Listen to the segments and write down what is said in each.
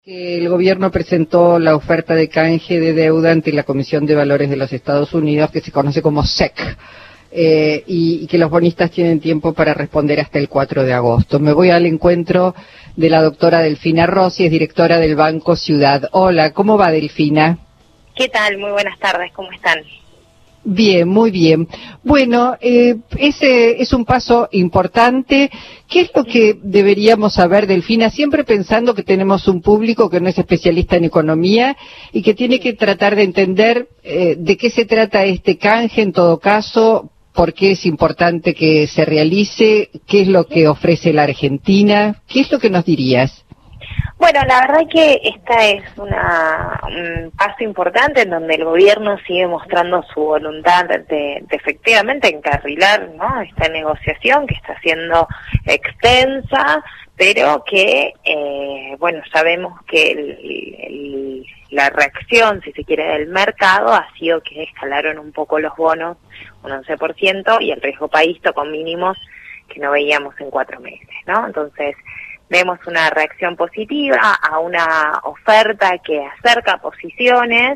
Que el gobierno presentó la oferta de canje de deuda ante la Comisión de Valores de los Estados Unidos, que se conoce como SEC, y que los bonistas tienen tiempo para responder hasta el 4 de agosto. Me voy al encuentro de la doctora Delfina Rossi, es directora del Banco Ciudad. Hola, ¿cómo va, Delfina? ¿Qué tal? Muy buenas tardes, ¿cómo están? Bien, muy bien. Bueno, ese es un paso importante. ¿Qué es lo que deberíamos saber, Delfina? Siempre pensando que tenemos un público que no es especialista en economía y que tiene que tratar de entender de qué se trata este canje en todo caso, por qué es importante que se realice, qué es lo que ofrece la Argentina. ¿Qué es lo que nos dirías? Bueno, la verdad que esta es un paso importante en donde el gobierno sigue mostrando su voluntad de efectivamente encarrilar, ¿no?, esta negociación que está siendo extensa, pero que, bueno, sabemos que la reacción, si se quiere, del mercado ha sido que escalaron un poco los bonos, un 11%, y el riesgo país tocó mínimos que no veíamos en 4 meses, ¿no? Entonces, vemos una reacción positiva a una oferta que acerca posiciones.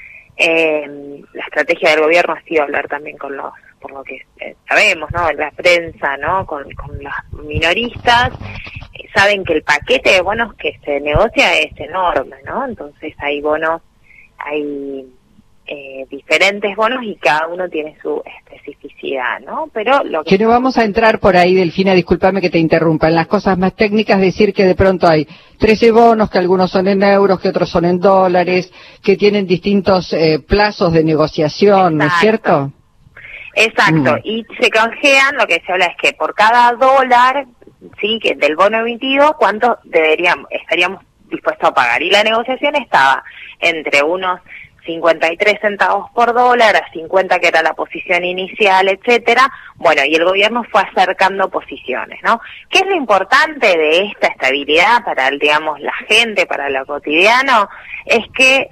La estrategia del gobierno ha sido hablar también por lo que sabemos, ¿no?, en la prensa, ¿no?, con los minoristas. Saben que el paquete de bonos que se negocia es enorme, ¿no? Entonces hay bonos, hay diferentes bonos y cada uno tiene su especificidad, ¿no? Pero lo que no vamos a entrar por ahí, Delfina, discúlpame que te interrumpa, en las cosas más técnicas, decir que de pronto hay 13 bonos, que algunos son en euros, que otros son en dólares, que tienen distintos plazos de negociación, ¿no es cierto? Exacto, y se canjean, lo que se habla es que por cada dólar, sí, que del bono emitido, ¿cuánto estaríamos dispuestos a pagar? Y la negociación estaba entre unos 53 centavos por dólar, a 50 que era la posición inicial, etcétera. Bueno, y el gobierno fue acercando posiciones, ¿no? ¿Qué es lo importante de esta estabilidad para, digamos, la gente, para lo cotidiano? Es que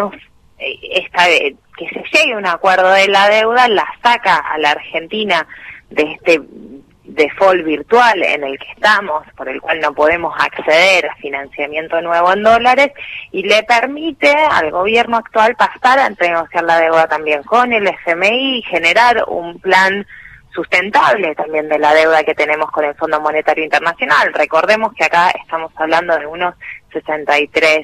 que se llegue a un acuerdo de la deuda, la saca a la Argentina de este default virtual en el que estamos, por el cual no podemos acceder a financiamiento nuevo en dólares, y le permite al gobierno actual pasar a negociar la deuda también con el FMI y generar un plan sustentable también de la deuda que tenemos con el Fondo Monetario Internacional. Recordemos que acá estamos hablando de unos 63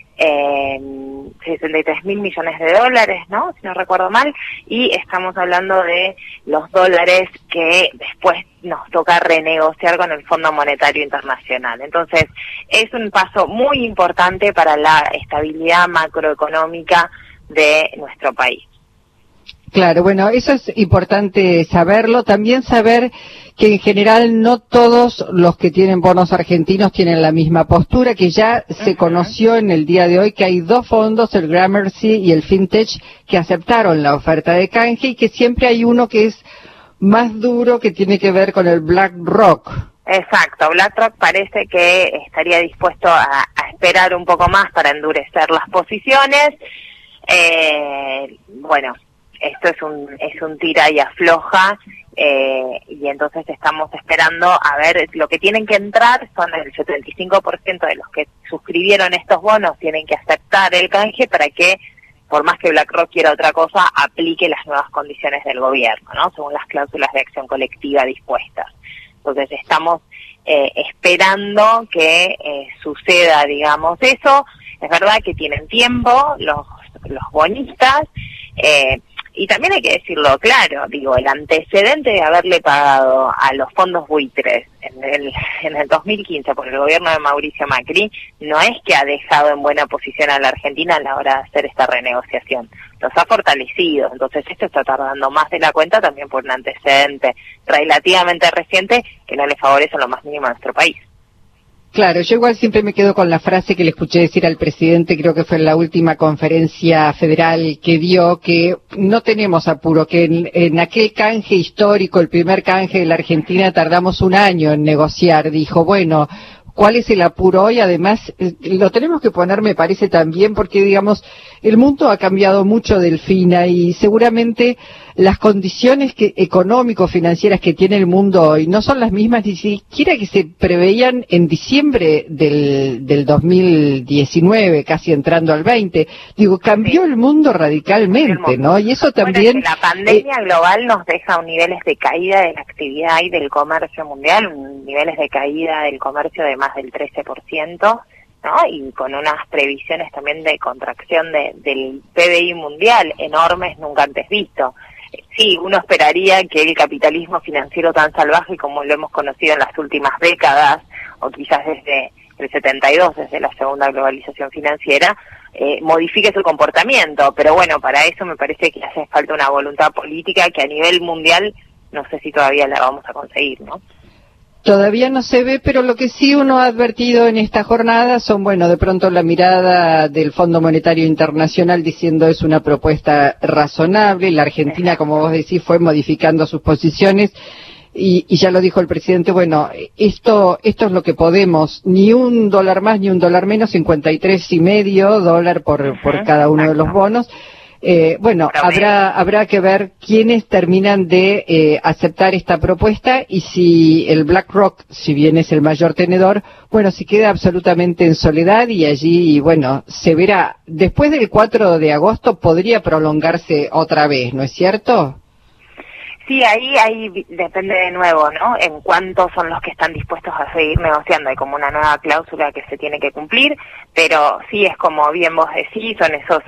mil millones de dólares, ¿no?, si no recuerdo mal, y estamos hablando de los dólares que después nos toca renegociar con el Fondo Monetario Internacional. Entonces, es un paso muy importante para la estabilidad macroeconómica de nuestro país. Claro, bueno, eso es importante saberlo. También saber que en general no todos los que tienen bonos argentinos tienen la misma postura, que ya se conoció en el día de hoy que hay 2 fondos, el Gramercy y el Fintech, que aceptaron la oferta de canje, y que siempre hay uno que es más duro, que tiene que ver con el BlackRock. Exacto, BlackRock parece que estaría dispuesto a esperar un poco más para endurecer las posiciones. Bueno, esto es un tira y afloja, y entonces estamos esperando a ver. Lo que tienen que entrar son el 75% de los que suscribieron estos bonos, tienen que aceptar el canje para que, por más que BlackRock quiera otra cosa, aplique las nuevas condiciones del gobierno, ¿no?, según las cláusulas de acción colectiva dispuestas. Entonces estamos esperando que suceda, digamos, eso. Es verdad que tienen tiempo los bonistas, y también hay que decirlo claro, digo, el antecedente de haberle pagado a los fondos buitres en el 2015 por el gobierno de Mauricio Macri no es que ha dejado en buena posición a la Argentina a la hora de hacer esta renegociación, los ha fortalecido. Entonces esto está tardando más de la cuenta también por un antecedente relativamente reciente que no le favorece en lo más mínimo a nuestro país. Claro, yo igual siempre me quedo con la frase que le escuché decir al presidente, creo que fue en la última conferencia federal que dio, que no tenemos apuro, que en aquel canje histórico, el primer canje de la Argentina, tardamos 1 año en negociar. Dijo, bueno, cuál es el apuro hoy. Además, lo tenemos que poner, me parece, también porque, digamos, el mundo ha cambiado mucho, Delfina, y seguramente las condiciones económico-financieras que tiene el mundo hoy no son las mismas ni siquiera que se preveían en diciembre del 2019, casi entrando al 20. Digo, cambió el mundo radicalmente, ¿no? Y eso también... Bueno, es que la pandemia global nos deja niveles de caída de la actividad y del comercio mundial, niveles de caída del comercio de más del 13%, ¿no? Y con unas previsiones también de contracción del PBI mundial enormes, nunca antes visto. Sí, uno esperaría que el capitalismo financiero tan salvaje como lo hemos conocido en las últimas décadas, o quizás desde el 72, desde la segunda globalización financiera, modifique su comportamiento. Pero bueno, para eso me parece que hace falta una voluntad política que a nivel mundial no sé si todavía la vamos a conseguir, ¿no? Todavía no se ve, pero lo que sí uno ha advertido en esta jornada son, bueno, de pronto la mirada del Fondo Monetario Internacional diciendo es una propuesta razonable. La Argentina, como vos decís, fue modificando sus posiciones y ya lo dijo el presidente, bueno, esto es lo que podemos, ni $1 más ni $1 menos, 53,5 dólares por cada uno de los bonos. Bueno, habrá que ver quiénes terminan de aceptar esta propuesta y si el BlackRock, si bien es el mayor tenedor, bueno, si queda absolutamente en soledad y allí, bueno, se verá. Después del 4 de agosto podría prolongarse otra vez, ¿no es cierto? Sí, ahí depende de nuevo, ¿no? En cuántos son los que están dispuestos a seguir negociando. Hay como una nueva cláusula que se tiene que cumplir, pero sí es como bien vos decís, son esos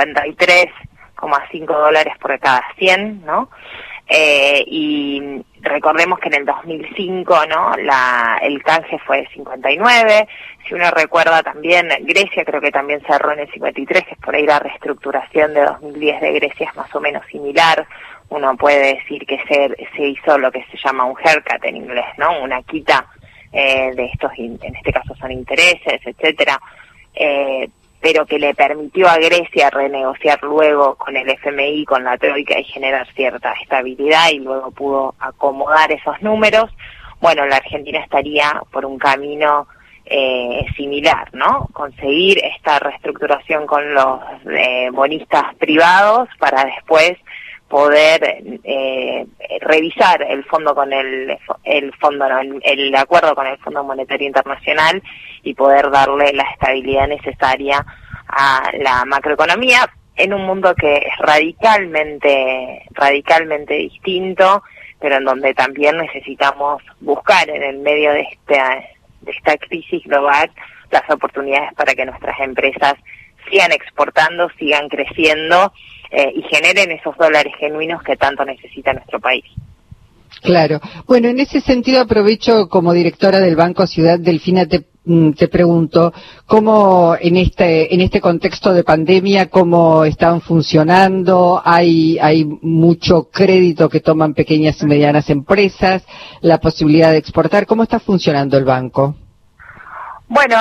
53,5 dólares por cada 100, ¿no? Y recordemos que en el 2005, ¿no? El canje fue de 59. Si uno recuerda también, Grecia creo que también cerró en el 53, que es por ahí la reestructuración de 2010 de Grecia es más o menos similar. Uno puede decir que se hizo lo que se llama un haircut en inglés, ¿no? Una quita de estos, en este caso son intereses, etcétera, pero que le permitió a Grecia renegociar luego con el FMI, con la Troika y generar cierta estabilidad y luego pudo acomodar esos números. Bueno, la Argentina estaría por un camino similar, ¿no? Conseguir esta reestructuración con los bonistas privados para después poder revisar el fondo con el acuerdo con el Fondo Monetario Internacional y poder darle la estabilidad necesaria a la macroeconomía en un mundo que es radicalmente distinto, pero en donde también necesitamos buscar en el medio de esta crisis global las oportunidades para que nuestras empresas sigan exportando, sigan creciendo y generen esos dólares genuinos que tanto necesita nuestro país. Claro. Bueno, en ese sentido aprovecho como directora del Banco Ciudad, Delfina, te pregunto, ¿cómo en este contexto de pandemia, cómo están funcionando? ¿Hay mucho crédito que toman pequeñas y medianas empresas? ¿La posibilidad de exportar? ¿Cómo está funcionando el banco? Bueno,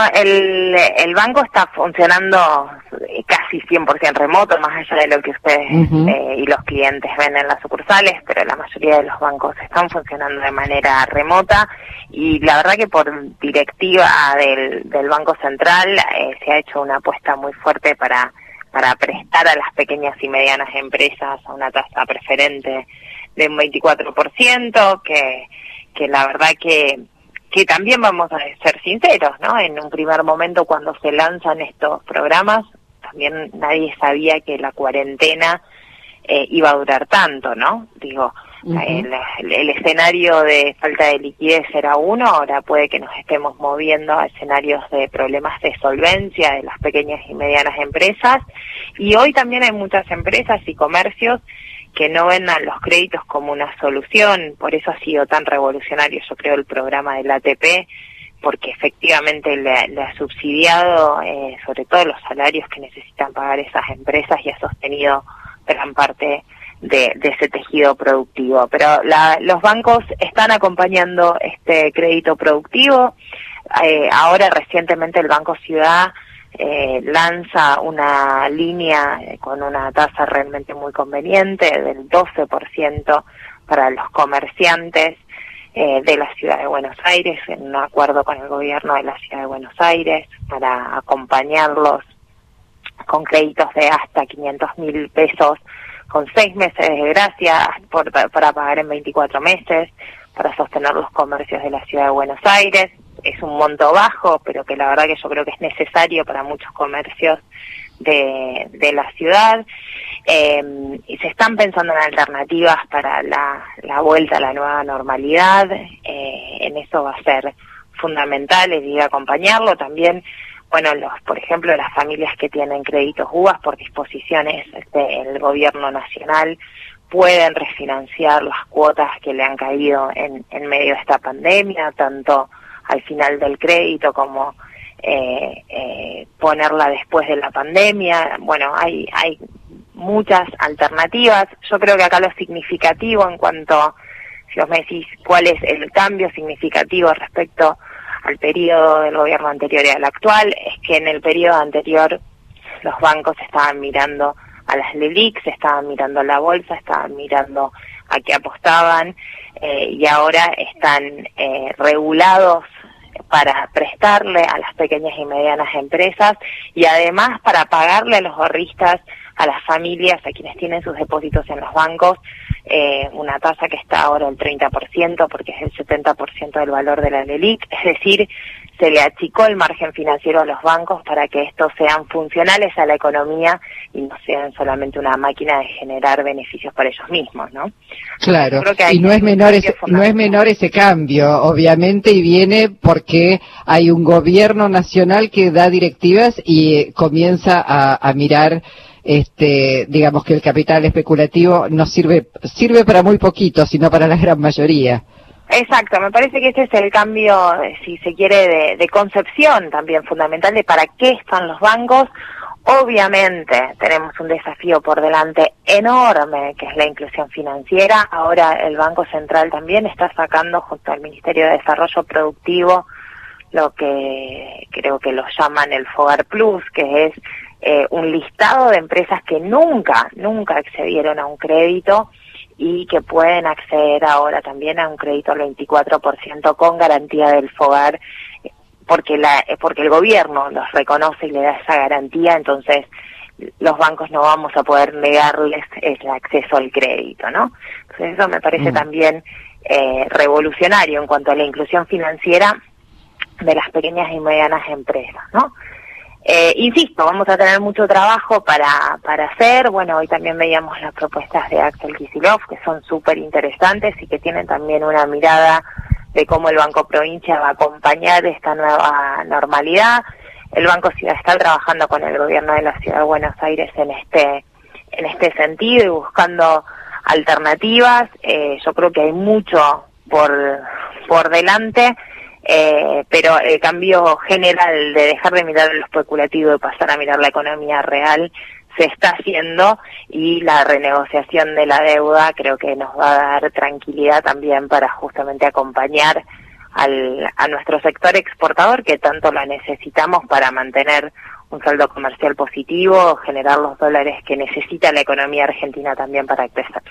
el banco está funcionando casi 100% remoto, más allá de lo que ustedes y los clientes ven en las sucursales, pero la mayoría de los bancos están funcionando de manera remota y la verdad que por directiva del Banco Central se ha hecho una apuesta muy fuerte para prestar a las pequeñas y medianas empresas a una tasa preferente de un 24%, que la verdad que también vamos a ser sinceros, ¿no? En un primer momento cuando se lanzan estos programas, también nadie sabía que la cuarentena iba a durar tanto, ¿no? Digo, el escenario de falta de liquidez era uno, ahora puede que nos estemos moviendo a escenarios de problemas de solvencia de las pequeñas y medianas empresas, y hoy también hay muchas empresas y comercios que no ven a los créditos como una solución. Por eso ha sido tan revolucionario, yo creo, el programa del ATP, porque efectivamente le ha subsidiado sobre todo los salarios que necesitan pagar esas empresas y ha sostenido gran parte de ese tejido productivo. Pero los bancos están acompañando este crédito productivo. Ahora recientemente el Banco Ciudad lanza una línea con una tasa realmente muy conveniente del 12% para los comerciantes de la Ciudad de Buenos Aires, en un acuerdo con el gobierno de la Ciudad de Buenos Aires, para acompañarlos con créditos de hasta 500.000 pesos, con 6 meses de gracia para pagar en 24 meses, para sostener los comercios de la Ciudad de Buenos Aires. Es un monto bajo, pero que la verdad que yo creo que es necesario para muchos comercios de la ciudad. Y se están pensando en alternativas para la vuelta a la nueva normalidad. En eso va a ser fundamental el ir a acompañarlo. También, bueno, por ejemplo, las familias que tienen créditos UVA por disposiciones del gobierno nacional pueden refinanciar las cuotas que le han caído en medio de esta pandemia, tanto al final del crédito como ponerla después de la pandemia. Bueno, hay muchas alternativas. Yo creo que acá lo significativo, en cuanto, si vos me decís cuál es el cambio significativo respecto al periodo del gobierno anterior y al actual, es que en el periodo anterior los bancos estaban mirando a las LELIQ, estaban mirando a la bolsa, estaban mirando a qué apostaban, y ahora están regulados para prestarle a las pequeñas y medianas empresas, y además para pagarle a los ahorristas, a las familias, a quienes tienen sus depósitos en los bancos, una tasa que está ahora el 30%, porque es el 70% del valor de la LELIQ. Es decir, se le achicó el margen financiero a los bancos para que estos sean funcionales a la economía y no sean solamente una máquina de generar beneficios para ellos mismos, ¿no? Claro, y no es menor ese cambio, obviamente, y viene porque hay un gobierno nacional que da directivas y comienza a mirar, digamos, que el capital especulativo no sirve para muy poquito, sino para la gran mayoría. Exacto, me parece que ese es el cambio, si se quiere, de concepción también fundamental de para qué están los bancos. Obviamente tenemos un desafío por delante enorme, que es la inclusión financiera. Ahora el Banco Central también está sacando, junto al Ministerio de Desarrollo Productivo, lo que creo que lo llaman el FOGAR Plus, que es un listado de empresas que nunca accedieron a un crédito y que pueden acceder ahora también a un crédito al 24% con garantía del FOGAR, porque el gobierno los reconoce y le da esa garantía. Entonces los bancos no vamos a poder negarles el acceso al crédito, ¿no? Entonces eso me parece también revolucionario en cuanto a la inclusión financiera de las pequeñas y medianas empresas, ¿no? Insisto, vamos a tener mucho trabajo para hacer. Bueno, hoy también veíamos las propuestas de Axel Kicillof, que son súper interesantes y que tienen también una mirada de cómo el Banco Provincia va a acompañar esta nueva normalidad. El Banco Ciudad está trabajando con el gobierno de la Ciudad de Buenos Aires en este sentido y buscando alternativas. Yo creo que hay mucho por delante. Pero el cambio general de dejar de mirar lo especulativo y pasar a mirar la economía real se está haciendo, y la renegociación de la deuda creo que nos va a dar tranquilidad también para justamente acompañar a nuestro sector exportador, que tanto lo necesitamos para mantener un saldo comercial positivo, generar los dólares que necesita la economía argentina también para crecer.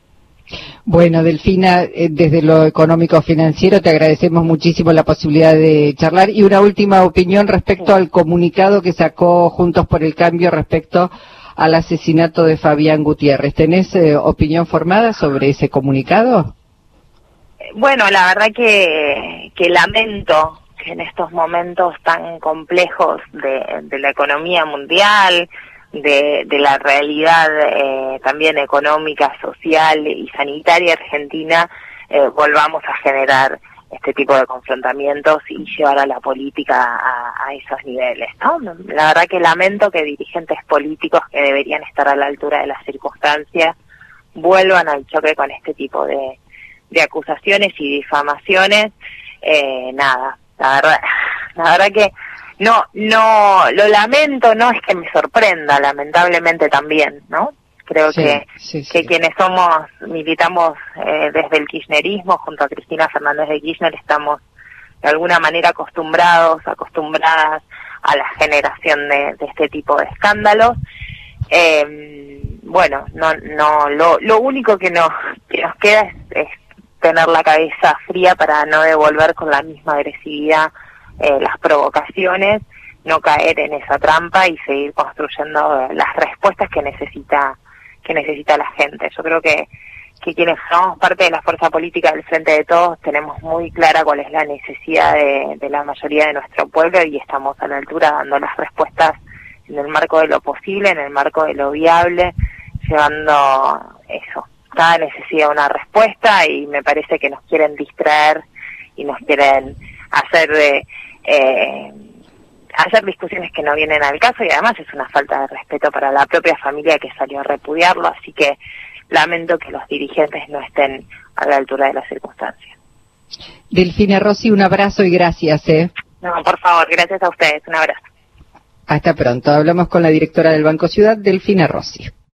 Bueno, Delfina, desde lo económico financiero te agradecemos muchísimo la posibilidad de charlar, y una última opinión respecto al comunicado que sacó Juntos por el Cambio respecto al asesinato de Fabián Gutiérrez. ¿Tenés opinión formada sobre ese comunicado? Bueno, la verdad que lamento que en estos momentos tan complejos de la economía mundial, de la realidad también económica, social y sanitaria argentina, volvamos a generar este tipo de confrontamientos y llevar a la política a esos niveles, ¿no? La verdad que lamento que dirigentes políticos que deberían estar a la altura de las circunstancias vuelvan al choque con este tipo de acusaciones y difamaciones. La verdad que no, lo lamento, no es que me sorprenda, lamentablemente también, ¿no? Creo que quienes militamos desde el kirchnerismo, junto a Cristina Fernández de Kirchner, estamos de alguna manera acostumbradas a la generación de este tipo de escándalos. Lo único que nos queda es tener la cabeza fría para no devolver con la misma agresividad las provocaciones, no caer en esa trampa y seguir construyendo las respuestas que necesita la gente. Yo creo que quienes formamos parte de la fuerza política del Frente de Todos tenemos muy clara cuál es la necesidad de la mayoría de nuestro pueblo y estamos a la altura dando las respuestas en el marco de lo posible, en el marco de lo viable, llevando eso, cada necesidad una respuesta, y me parece que nos quieren distraer y nos quieren hacer discusiones que no vienen al caso, y además es una falta de respeto para la propia familia que salió a repudiarlo, así que lamento que los dirigentes no estén a la altura de las circunstancias. Delfina Rossi, un abrazo y gracias. No, por favor, gracias a ustedes, un abrazo. Hasta pronto. Hablamos con la directora del Banco Ciudad, Delfina Rossi.